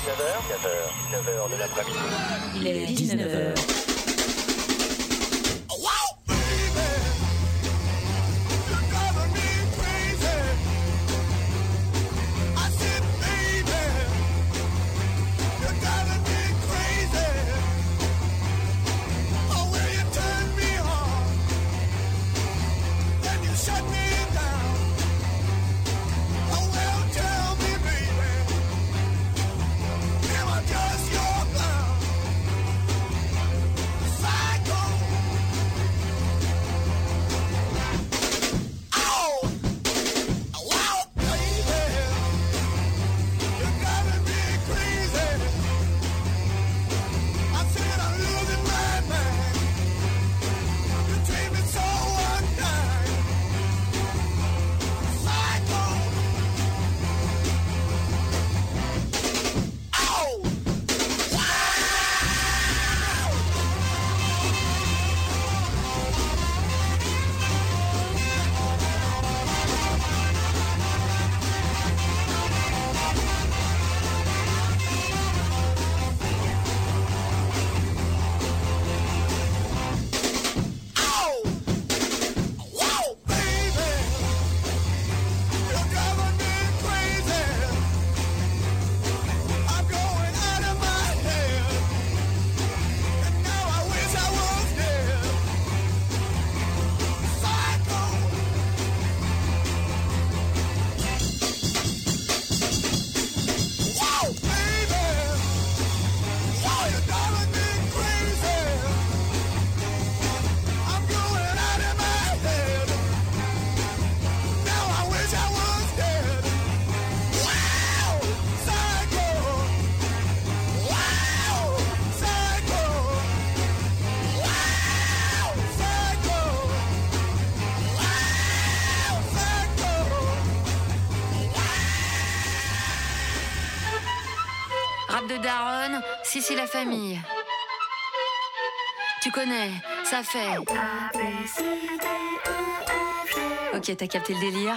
19h de l'après-midi. Il est 19h. De daronne, si la famille. Tu connais, ça fait. Ok, t'as capté le délire.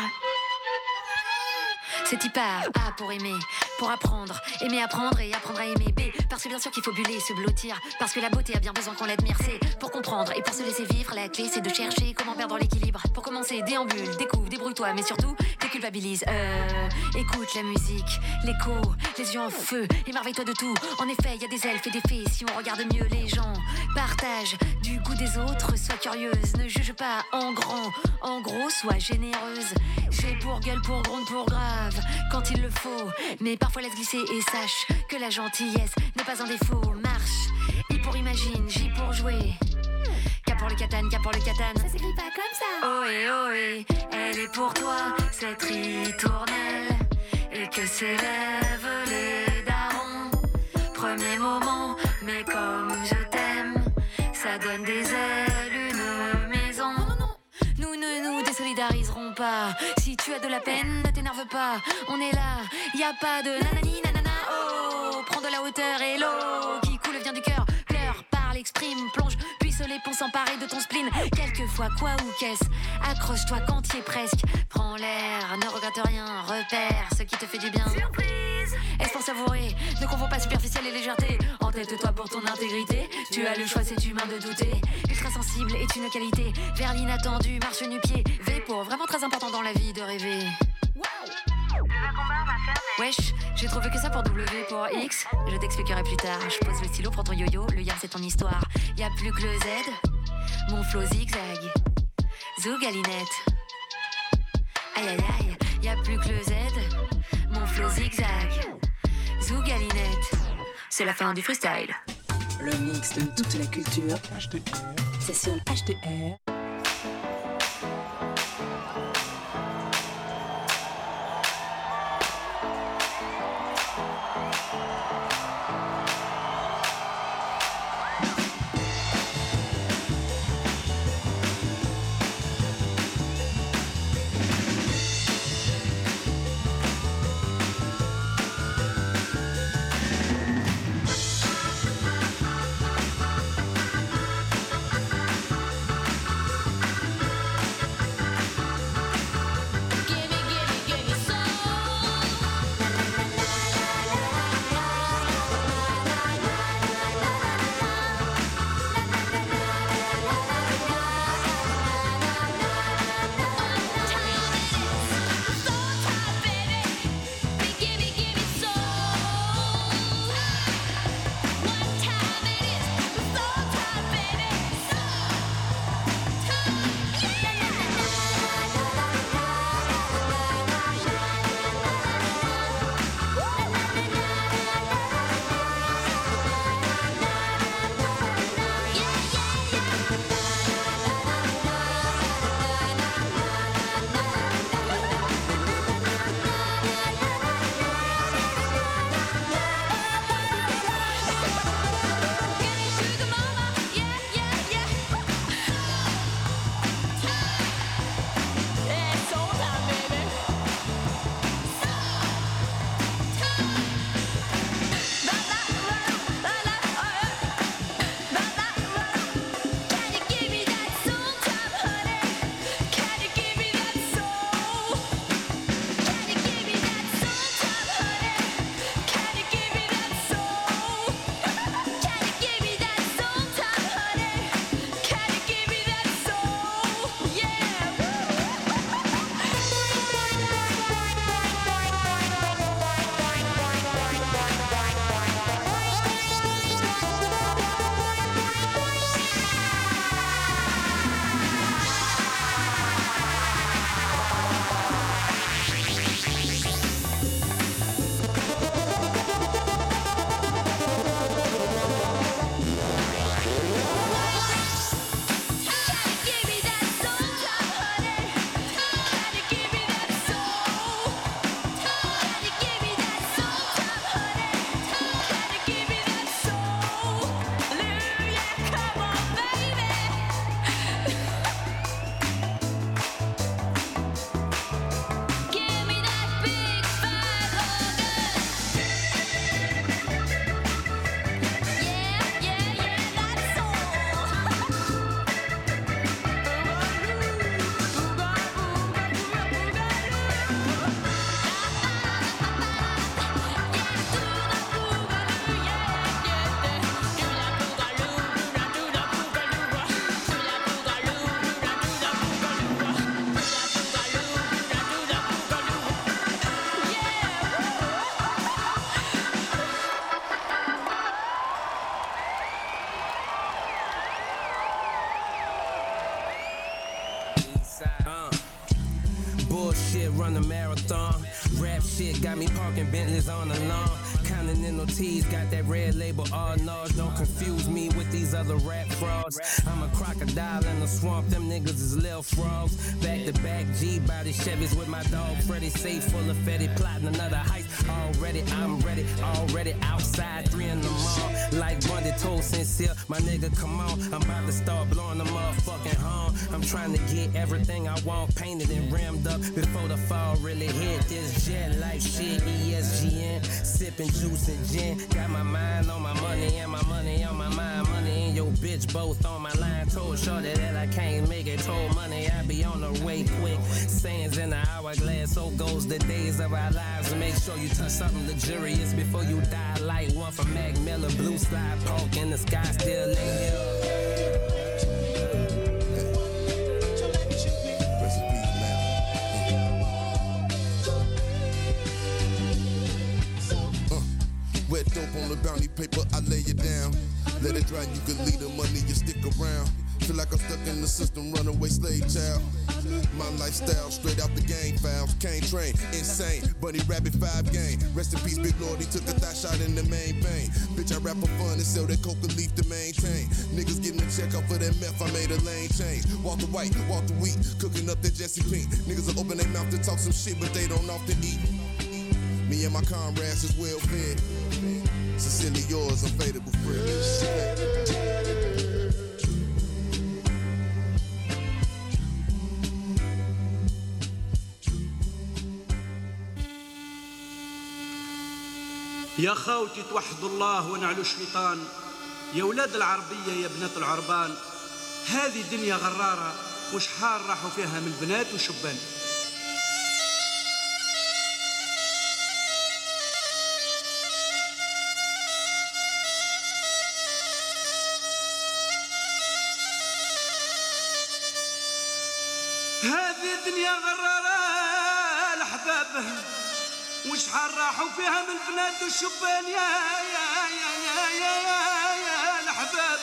C'est hyper A pour aimer, pour apprendre, aimer apprendre et apprendre à aimer. B, parce que bien sûr qu'il faut buller, se blottir, parce que la beauté a bien besoin qu'on l'admire. C, pour comprendre et pour se laisser vivre, la clé c'est de chercher comment perdre l'équilibre. Pour commencer, déambule, découvre, débrouille-toi, mais surtout, déculpabilise. Écoute la musique, l'écho, les yeux en feu, émerveille-toi de tout. En effet, il y a des elfes et des fées, si on regarde mieux les gens. Partage du goût des autres, sois curieuse, ne juge pas en grand, en gros, sois généreuse. J'ai pour gueule, pour gronde, pour grave, quand il le faut, mais parfois laisse glisser et sache que la gentillesse n'est pas un défaut. Marche, I pour imagine, J pour jouer, K pour le katane, K pour le katane. Ça s'écrit pas comme ça. Ohé, elle est pour toi, cette ritournelle, et que s'élèvent les darons. Premier moment, mais comme je t'aime, ça donne des ailes, une maison. Nous ne nous désolidariserons pas. Si tu as de la peine, ne t'énerve pas. On est là, y a pas de nanani nanana. Oh, prends de la hauteur et l'eau qui coule vient du cœur. Pleure, parle, exprime, plonge, puisse les ponts s'emparer de ton spleen. Quelquefois, quoi ou qu'est-ce? Accroche-toi quand y est presque. Prends l'air, ne regrette rien, repère ce qui te fait du bien. Surprise! Est-ce pour savourer? Ne confonds pas superficiel et légèreté. Entête-toi pour ton intégrité. Tu as le choix, c'est humain de douter. Ultra sensible est une qualité. Vers l'inattendu, marche nu-pied. V pour vraiment très important dans la vie de rêver. Wesh, j'ai trouvé que ça pour W pour X. Je t'expliquerai plus tard. Je pose le stylo, prends ton yo-yo. Le yam c'est ton histoire. Y'a plus que le Z. Mon flow zigzag. Zougalinette. Aïe aïe aïe. Y'a plus que le Z. Mon flow zigzag. Zougalinette. C'est la fin du freestyle. Le mix de toute la culture. C'est sur HDR. run a marathon. Rap shit got me parking Bentleys on the lawn. Continental T's got that red label, all no's. Don't confuse me with these other rap frauds. I'm a crocodile in the swamp, them niggas is little frogs. Back to back G-body Chevys with my dog Freddy. Safe full of Fetty, plotting another heist. Already, I'm ready, already outside, 3 in the mall. Like Bundy told Sincere, my nigga, come on. I'm about to start blowing the motherfucking horn. I'm trying to get everything I want painted and rimmed up before the fall really hit. This jet life shit, ESGN, sipping juice and gin. Got my mind on my money and my money on my mind. Money and your bitch both on my line. Told shorty that I can't make it. Told money I be on the way quick. Sands in the hourglass, so goes the days of our lives. And make sure you touch something luxurious before you die. Like one from Mac Miller, blue slide park in the sky still laying. Wet dope on the bounty paper, I lay it down. Let it dry, you can leave the money, you stick around. Feel like I'm stuck in the system, runaway slave child. My lifestyle, straight out the gang files. Can't train, insane, Bunny Rabbit 5 game. Rest in peace, Big Lord, he took a thigh shot in the main vein. Bitch, I rap for fun and sell that coca leaf to maintain. Niggas getting a check off for that meth, I made a lane change. Walter White, Walter Wheat, cooking up that Jesse Pink. Niggas will open their mouth to talk some shit, but they don't often eat. Me and my comrades is well fed. Sincerely yours, unfadable friend. يا خوتي توحدوا الله ونعلوا الشيطان. يا ولاد العربية يا بنات العربان، هذه دنيا غرارة وشحال راحوا فيها من بنات وشبان. هذه الدنيا غرارة الأحباب وشحال راحوا فيها من البنات والشبان. يا يا يا يا يا يا يا الأحباب.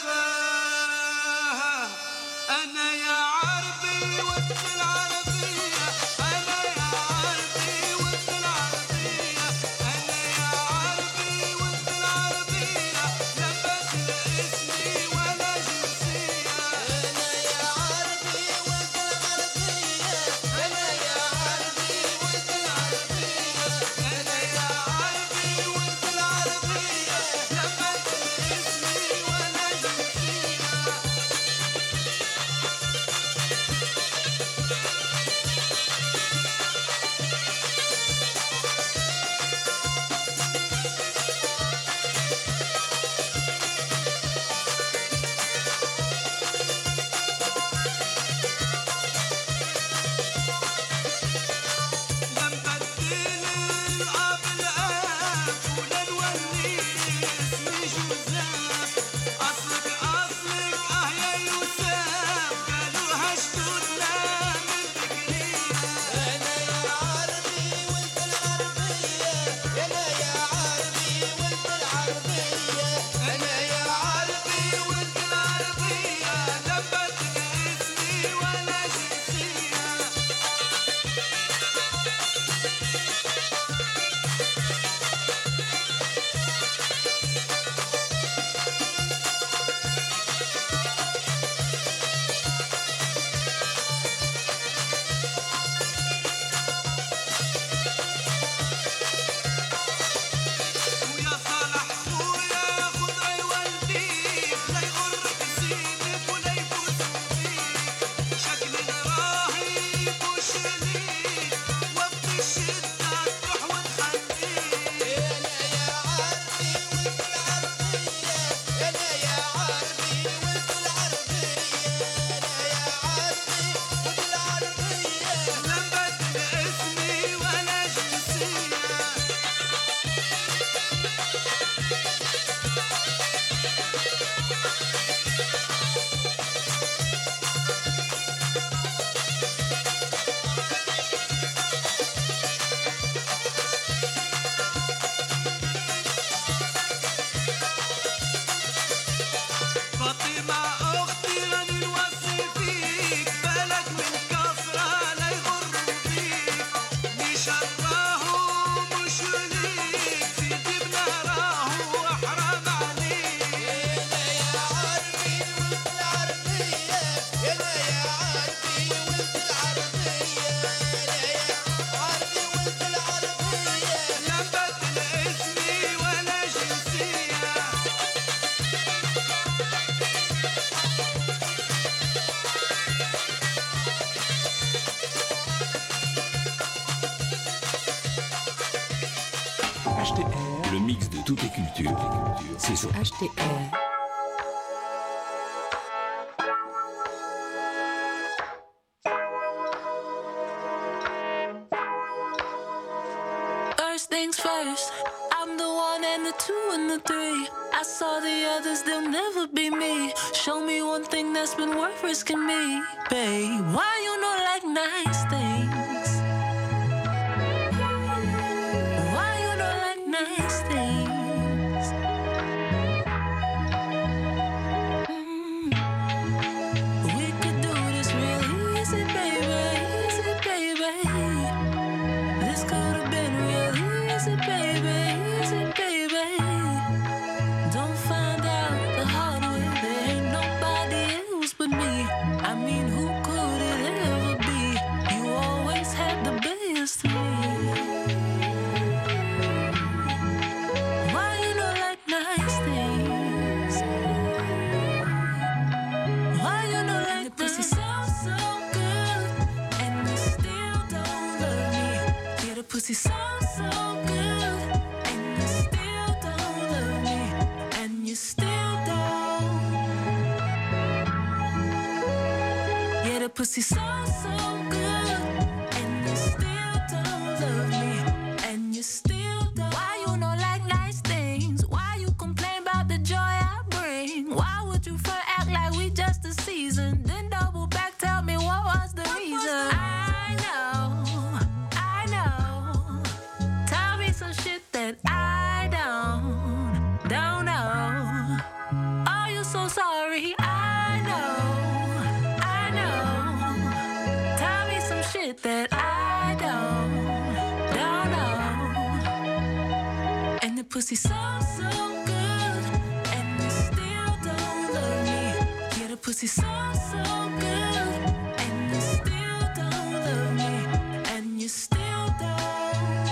أنا يا عربي وانت العربية، أنا يا عربي وانت العربية، أنا يا عربي وانت العربية، لا بدل اسمي ولا جنسية. أنا يا عربي وانت العربية، أنا يا عربي وانت العربية، أنا يا عربي وانت العربية، لا بدل اسمي ولا جنسية. HTR. Le mix de toutes les cultures, c'est sur HTR. First things first, I'm the one and the two and the three. I saw the others, they'll never be me. Show me one thing that's been worth risking me, babe. Why you not like nice things? Why you not like nice things? We could do this real easy, baby, easy, baby. This could have been real easy, baby, easy, baby. Don't find out the hard way. There ain't nobody else but me. I mean, who could it ever be? You always had the best of me. Why you not like nice things? Why you not like the pussy so good and you still don't love me? Yeah, the pussy so good and you still don't love me, and you still don't. Yeah, the pussy so good and you still don't love me, and you still don't. Why you not like nice things? Why you complain about the joy I bring? Why would you front act like we just a season, then double back, tell me what was the reason? I know. Tell me some shit that I don't know. Are you so sorry? I know. Tell me some shit that I don't know. And the pussy so good, and you still don't love me. Yeah, the pussy so good, and you still don't love me, and you still don't.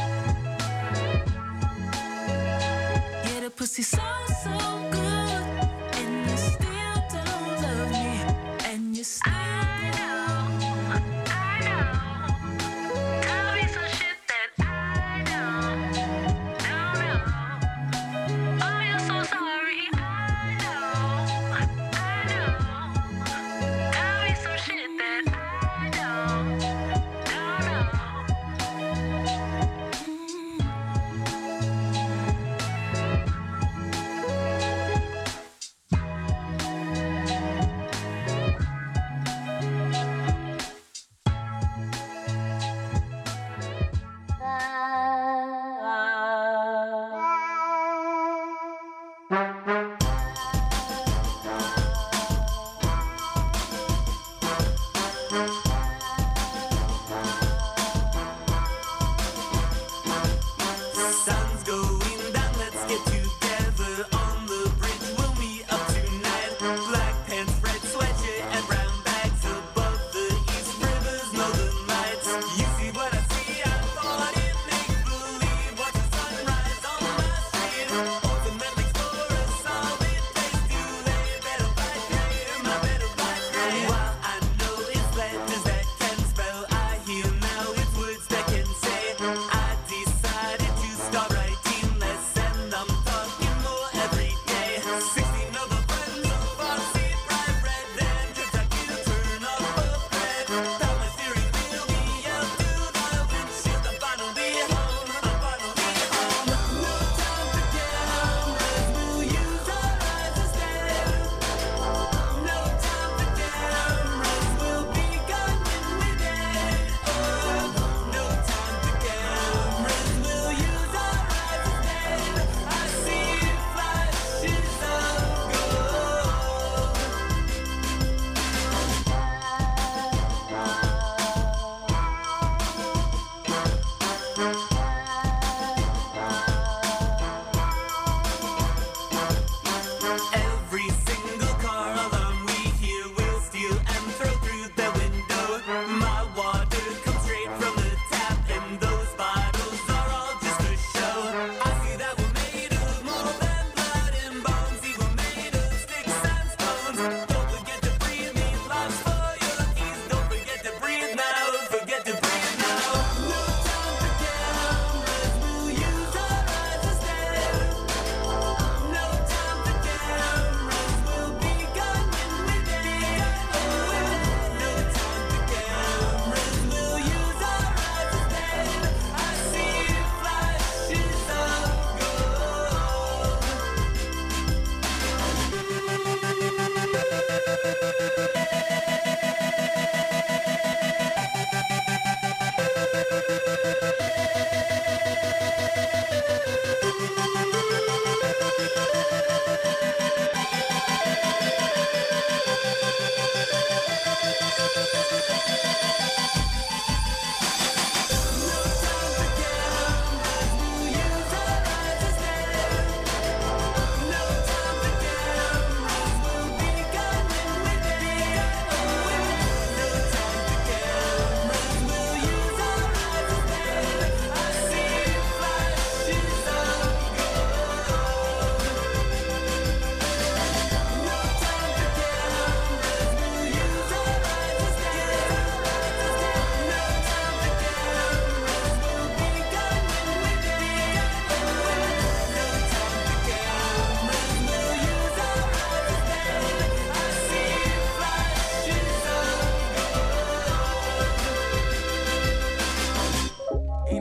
Yeah, the pussy so good, and you still don't love me, and you still don't. I know. Tell me some shit that I don't know. Oh, you're so sorry. I know. Tell me some shit that I don't know.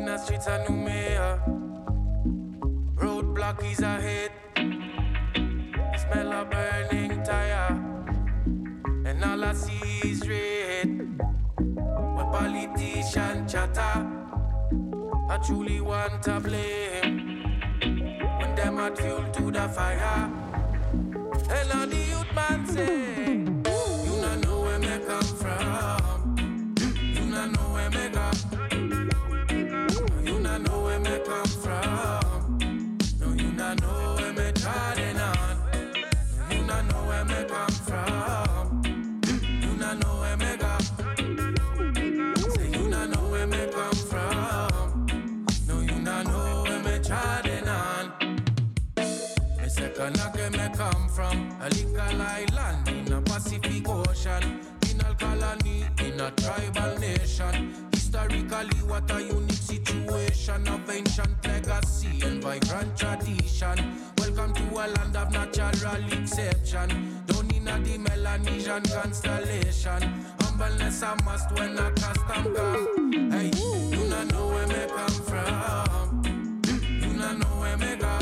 the streets of Noumea. Roadblock is ahead. Smell a burning tire. And all I see is red. Where politician chatter. I truly want to blame. When them add fuel to the fire. And all the youth man say, you don't know where me come from. You don't know where me go. You don't know where me come from. No, you don't know where me trying on. You don't know where me come from. You don't know where me go. Say you don't know where me come from. No, you don't know where me trying on. Me say Kanake me come from a legal island in a Pacific Ocean, penal colony in a tribal nation. Historically, what a unique situation of ancient legacy and vibrant tradition. Welcome to a land of natural exception. Down in a the Melanesian constellation. Humbleness a must when a custom come. Hey, you don't know where me come from. You don't know where me go.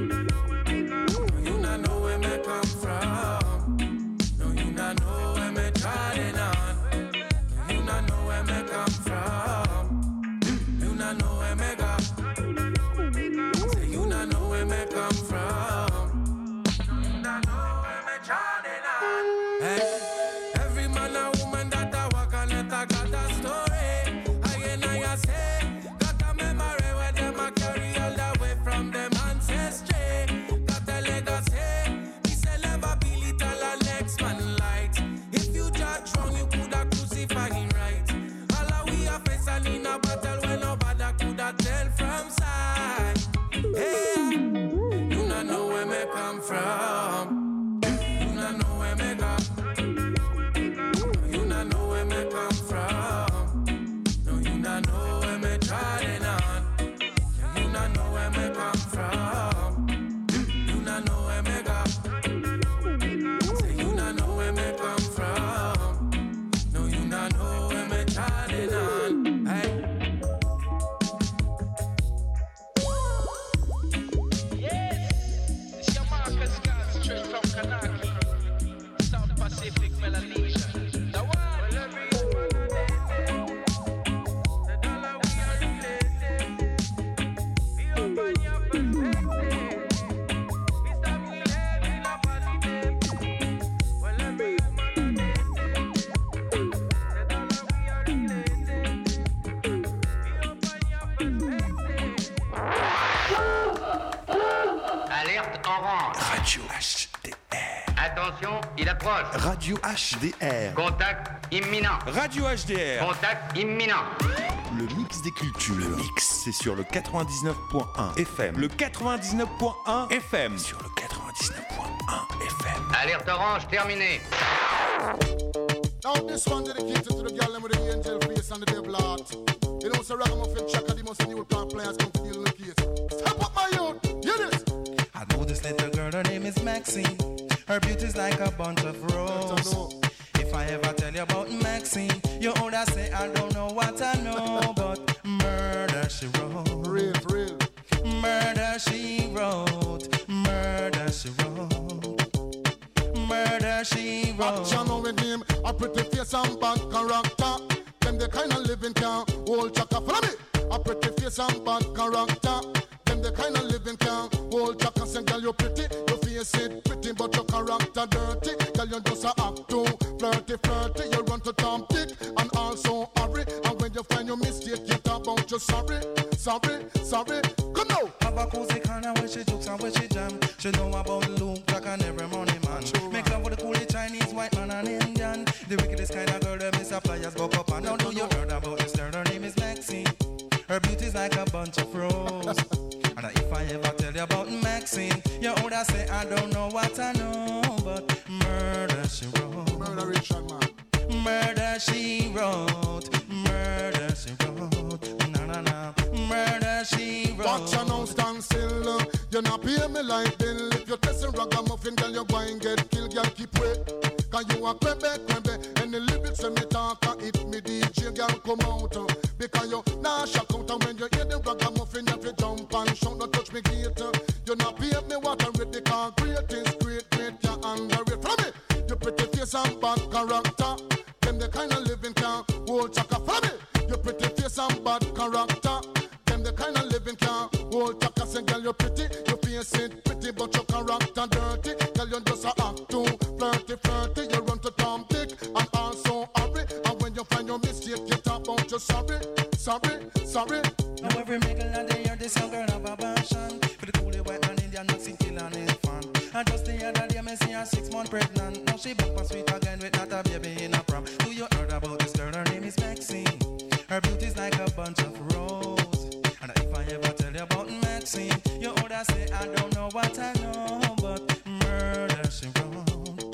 You don't know where me come from. No, you don't know where me trying on. No, you don't know where me come from. You don't know where me go. Say you don't know where me come from. You don't know where me trying on. Hey, every man and woman that I walk on it, I got a story. I say, got a memory where them a carry all the way from them ancestry. Got a legacy, this will never be little and next man light. If you judge wrong, you coulda crucify him right. All of we are facing in a battle when nobody coulda tell from side. Hey, you don't know where me come from. You don't know where me go. You don't know where me come from. No, you don't know where me trying on. You don't know where me come from. You don't know where me go. Say you don't know where me come from. No, you don't know where me trying on. Hey. Yes, it's your Marcus Scott, straight from Kanaki, South Pacific, Melanesia. The one. Well, every one the dollar we are related. We open your perspective. We stop we live in a positive. Well, every woman the dollar we are related. We open your perspective. Alerte orange. Radio HDR. Attention, il approche. Radio HDR. Contact imminent. Radio HDR. Contact imminent. Le mix des cultures. Le mix, c'est sur le 99.1 FM. Le 99.1 FM. Sur le 99.1 FM. Alerte orange terminée. Now this one dedicated to the girl with the angel face and the devil heart. You know, so Ragamuffin Chaka, the most new plant players come to deal with the case. Step up, my youth. Hear this. I know this little girl, her name is Maxine. Her beauty's like a bunch of roses. If I ever tell you about Maxine, you older say I don't know what I know, but murder she wrote. Real. Murder she wrote. Murder she wrote. Murder she wrote. Action with him, a pretty face and bad character. Them the kind of living can hold Chaka. Follow me. A pretty face and bad character. Them the kind of living can hold Chaka. Say, girl, you pretty, your face it pretty, but your character dirty. Girl, you just a act too flirty. You run to Tom Dick and also hurry. And when you find your mistake, you talk about you sorry. Come now. Have a cozy corner where she jokes and where she jam. She know about Luke, Jack and every money man. Make love with the coolie Chinese, white man and Indian. The wickedest kind of girl, them is a flyers buck up. And now do you heard about this girl? Her name is Maxine. Her beauty's like a bunch of roses. And if I ever tell you about Maxine, you older say I don't know what I know, but murder she wrote. Murder Richard, man. Murder she wrote. Murder she wrote. Na. Murder she wrote. Watch her now stand still. You not pay me like bill. If you're testing Ragamuffin, girl, you go and get killed. Girl, keep wait. Cause you a crebe. And the lyrics when me talk, hit me DJ, girl, come out. Because you nah shock out. And when you hear the kind of living can hold chaka. Say, girl, you're pretty, your face ain't pretty, but your character dirty. Girl, you just a act too flirty, flirty. You run to Tom Dick and also hurry. And when you find your mistake, you talk about your sorry, sorry, sorry. Now every middle of the year, this young girl have a passion for the coolie white man Indian, Mexican, kill an infant. And just the other day, me see her 6 months pregnant. Now she back for sweet again with not a baby in a prom. Do you heard about this girl? Her name is Maxine. Her beauty's like a bunch of roses. And if I ever tell you about Maxine, you oughta say I don't know what I know, but murder she wrote,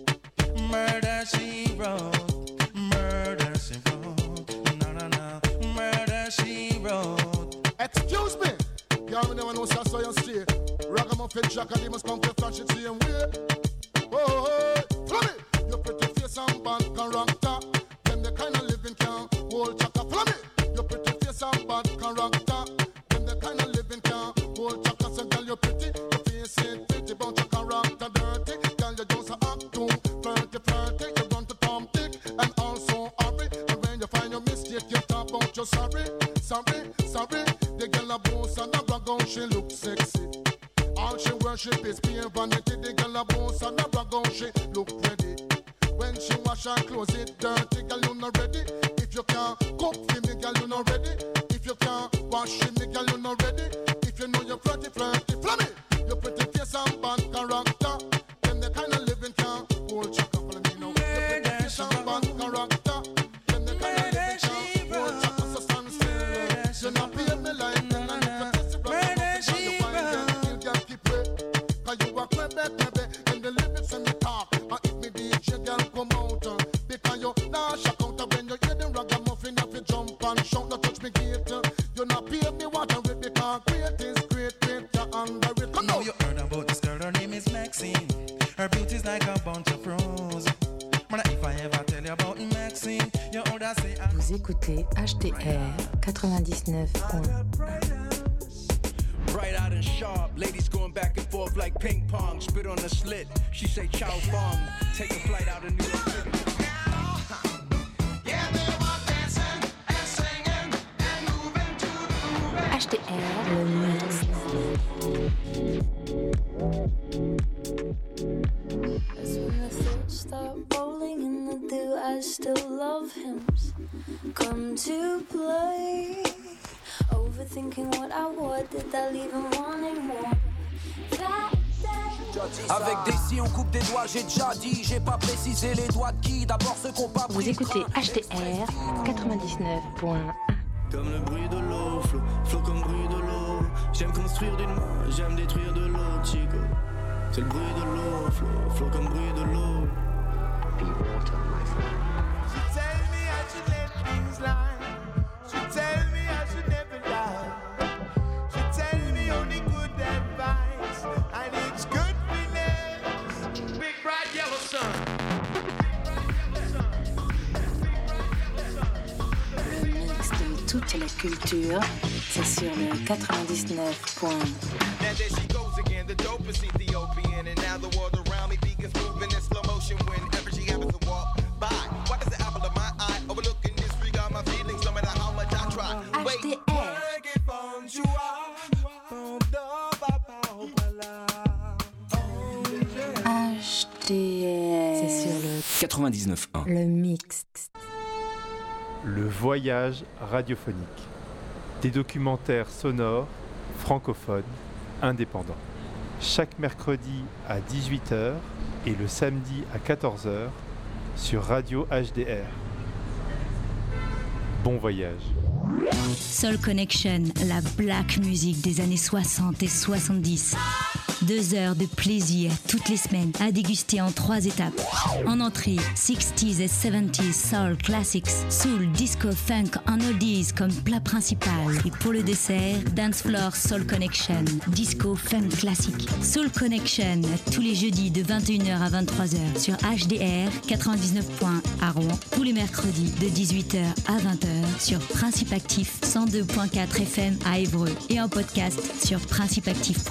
murder she wrote, murder she wrote, no no no, murder she wrote. Excuse me, y'all never know so I saw you straight. Ragamuffin Jack and they must come to flash it same way. Oh, oh, follow me. Your pretty face and bad character, them the kind of living can hold chaka. Follow me. Your pretty face and bad character, them the kind of living can hold chaka. So girl, you're pretty, your face ain't pretty, but your character dirty. Girl, you just a act too flirty, flirty. You run to Tom Dick and also hurry. And when you find your mistake, you talk about your sorry, sorry, sorry. The girl a boss and a brag on, she look sexy. All she worship is pure vanity. The girl a boss and a brag on, she look ready. When she wash her clothes, it dirty, girl you not ready. If you can't cook for me, girl you not ready. If you can't wash for me, girl you not ready. If you know you're flirty, flirty, flummy. Your pretty face and bad character, them the kind of living can hold chaka. Follow me now. Your pretty face and bad character, them the kind of living can hold chaka. So stand still. You not pay me like them, and if you test it right, you find them. Girl keep way, 'cause you are clever, and the limits and the talk. And if me DJ girl come out, because you nah shock out when you hear the ragamuffin, if you jump and shout, not touch me gate. You not pay me what I read, because great is great, great, you're under it. Come Now on. you heard about this girl, her name is Maxine. Her beauty's like a bunch of roses. But if I ever tell you about Maxine, you oughta say I... Vous écoutez HDR 99.1. Bright out and sharp, ladies going back and forth like ping pong. Spit on the slit, she say chow fong. Take a flight out of New York City. HDR, le mix. As when the thoughts start rolling in the dew, I still love hymns come to play. Overthinking what I would, did I leave him wanting more? Avec des si on coupe des doigts, j'ai déjà dit, j'ai pas précisé les doigts de qui, d'abord ceux qu'on pas pris. Vous écoutez HDR 99.1. Comme le bruit de l'eau, flot comme bruit de l'eau. J'aime construire d'une main, j'aime détruire de l'autre, chico. C'est le bruit de l'eau, flot comme bruit de l'eau. Be water, my friend. She tell me I should let things lie. She tell me I should never lie. She tell me only good advice, and it's good feeling. Big bright yellow sun. Le mix de toute la culture, c'est sur le 99.1. Now there she goes again, the dopest Ethiopian. And now the world around me begins moving in slow motion whenever she happens to walk by. Why does the apple of my eye overlooking disregard my feelings no matter how much I try? Wait, HDR. C'est sur le 99.1. Le mix. Le voyage radiophonique. Des documentaires sonores, francophones, indépendants. Chaque mercredi à 18h et le samedi à 14h sur Radio HDR. Bon voyage. Soul Connection, la black music des années 60 et 70. 2 heures de plaisir toutes les semaines à déguster en 3 étapes. En entrée, 60s et 70s soul classics, soul, disco, funk en oldies comme plat principal. Et pour le dessert, Dance Floor Soul Connection, disco, funk classique. Soul Connection, tous les jeudis de 21h à 23h sur HDR 99.1 à Rouen. Tous les mercredis de 18h à 20h sur Principe Actif 102.4 FM à Évreux. Et en podcast sur principeactif.com.